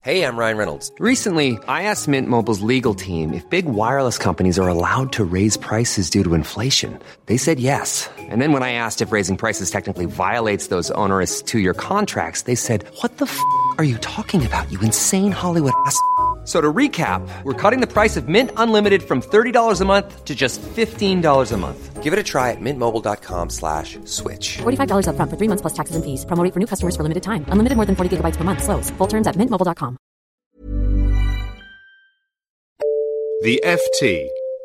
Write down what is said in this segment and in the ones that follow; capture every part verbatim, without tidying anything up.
Hey, I'm Ryan Reynolds. Recently, I asked Mint Mobile's legal team if big wireless companies are allowed to raise prices due to inflation. They said yes. And then when I asked if raising prices technically violates those onerous two-year contracts, they said, what the f*** are you talking about, you insane Hollywood ass f- So to recap, we're cutting the price of Mint Unlimited from thirty dollars a month to just fifteen dollars a month. Give it a try at mintmobile.com slash switch. forty-five dollars up front for three months plus taxes and fees. Promo rate for new customers for limited time. Unlimited more than forty gigabytes per month. Slows full terms at mint mobile dot com. The F T.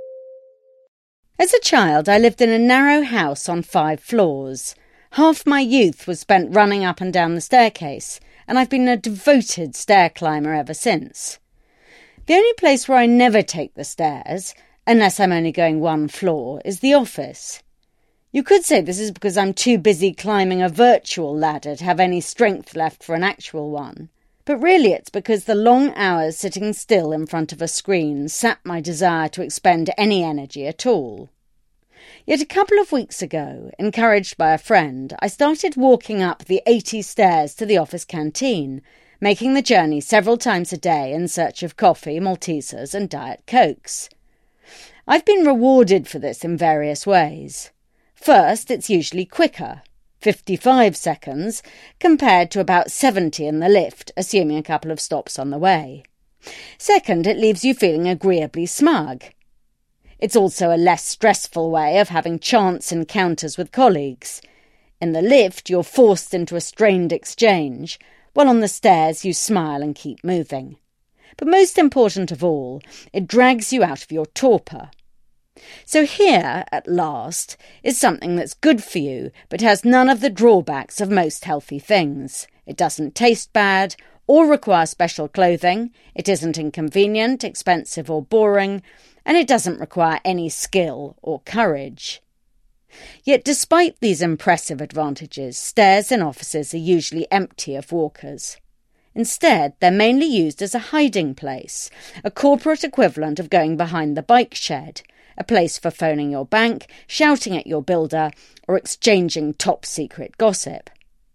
As a child, I lived in a narrow house on five floors. Half my youth was spent running up and down the staircase, and I've been a devoted stair climber ever since. The only place where I never take the stairs, unless I'm only going one floor, is the office. You could say this is because I'm too busy climbing a virtual ladder to have any strength left for an actual one. But really it's because the long hours sitting still in front of a screen sap my desire to expend any energy at all. Yet a couple of weeks ago, encouraged by a friend, I started walking up the eighty stairs to the office canteen, making the journey several times a day in search of coffee, Maltesers and Diet Cokes. I've been rewarded for this in various ways. First, it's usually quicker, fifty-five seconds, compared to about seventy in the lift, assuming a couple of stops on the way. Second, it leaves you feeling agreeably smug. It's also a less stressful way of having chance encounters with colleagues. In the lift, you're forced into a strained exchange, while on the stairs you smile and keep moving. But most important of all, it drags you out of your torpor. So here, at last, is something that's good for you, but has none of the drawbacks of most healthy things. It doesn't taste bad, or require special clothing, it isn't inconvenient, expensive or boring, and it doesn't require any skill or courage. Yet despite these impressive advantages, stairs in offices are usually empty of walkers. Instead, they're mainly used as a hiding place, a corporate equivalent of going behind the bike shed, a place for phoning your bank, shouting at your builder, or exchanging top-secret gossip.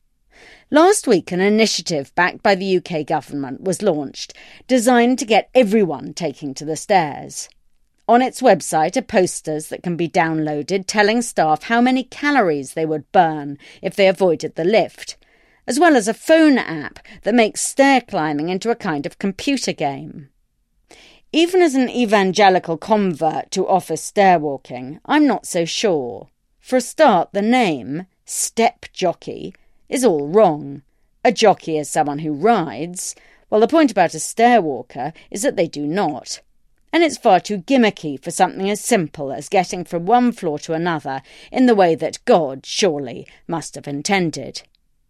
Last week, an initiative backed by the U K government was launched, designed to get everyone taking to the stairs. On its website are posters that can be downloaded telling staff how many calories they would burn if they avoided the lift, as well as a phone app that makes stair climbing into a kind of computer game. Even as an evangelical convert to office stair walking, I'm not so sure. For a start, the name, Step Jockey, is all wrong. A jockey is someone who rides, while the point about a stair walker is that they do not. And it's far too gimmicky for something as simple as getting from one floor to another in the way that God, surely, must have intended.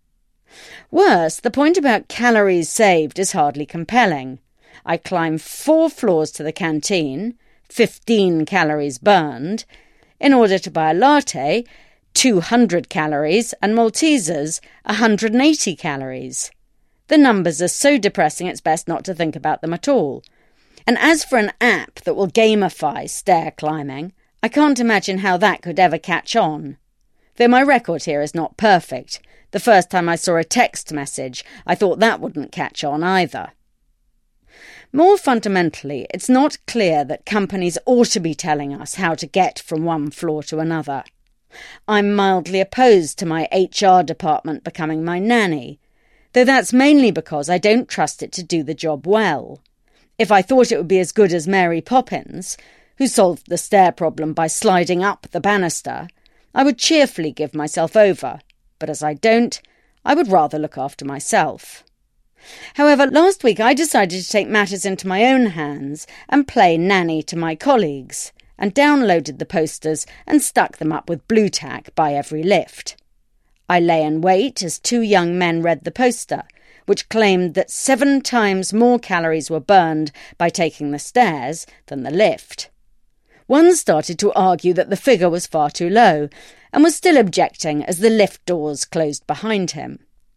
Worse, the point about calories saved is hardly compelling. I climb four floors to the canteen, fifteen calories burned, in order to buy a latte, two hundred calories, and Maltesers, one hundred eighty calories. The numbers are so depressing it's best not to think about them at all. And as for an app that will gamify stair climbing, I can't imagine how that could ever catch on. Though my record here is not perfect. The first time I saw a text message, I thought that wouldn't catch on either. More fundamentally, it's not clear that companies ought to be telling us how to get from one floor to another. I'm mildly opposed to my H R department becoming my nanny, though that's mainly because I don't trust it to do the job well. If I thought it would be as good as Mary Poppins, who solved the stair problem by sliding up the banister, I would cheerfully give myself over, but as I don't, I would rather look after myself. However, last week I decided to take matters into my own hands and play nanny to my colleagues, and downloaded the posters and stuck them up with blue tack by every lift. I lay in wait as two young men read the poster, which claimed that seven times more calories were burned by taking the stairs than the lift. One started to argue that the figure was far too low, and was still objecting as the lift doors closed behind him.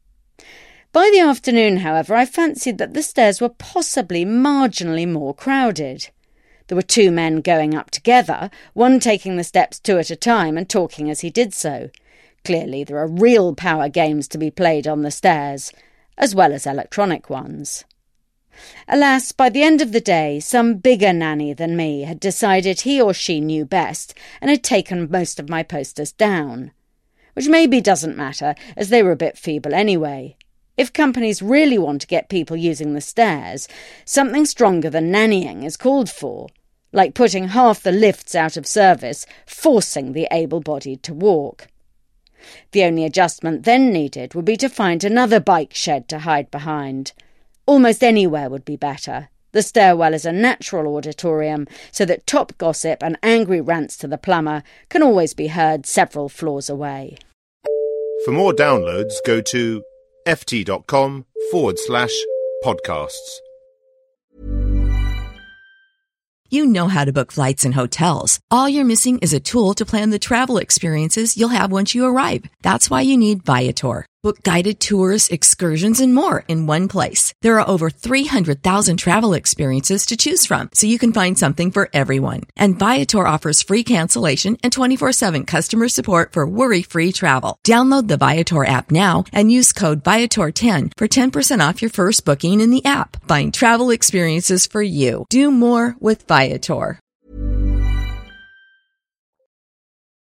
By the afternoon, however, I fancied that the stairs were possibly marginally more crowded. There were two men going up together, one taking the steps two at a time and talking as he did so. Clearly there are real power games to be played on the stairs, as well as electronic ones. Alas, by the end of the day, some bigger nanny than me had decided he or she knew best and had taken most of my posters down. Which maybe doesn't matter, as they were a bit feeble anyway. If companies really want to get people using the stairs, something stronger than nannying is called for, like putting half the lifts out of service, forcing the able-bodied to walk. The only adjustment then needed would be to find another bike shed to hide behind. Almost anywhere would be better. The stairwell is a natural auditorium, so that top gossip and angry rants to the plumber can always be heard several floors away. For more downloads, go to ft.com forward slash podcasts. You know how to book flights and hotels. All you're missing is a tool to plan the travel experiences you'll have once you arrive. That's why you need Viator. Book guided tours, excursions, and more in one place. There are over three hundred thousand travel experiences to choose from, so you can find something for everyone. And Viator offers free cancellation and twenty-four seven customer support for worry-free travel. Download the Viator app now and use code Viator ten for ten percent off your first booking in the app. Find travel experiences for you. Do more with Viator.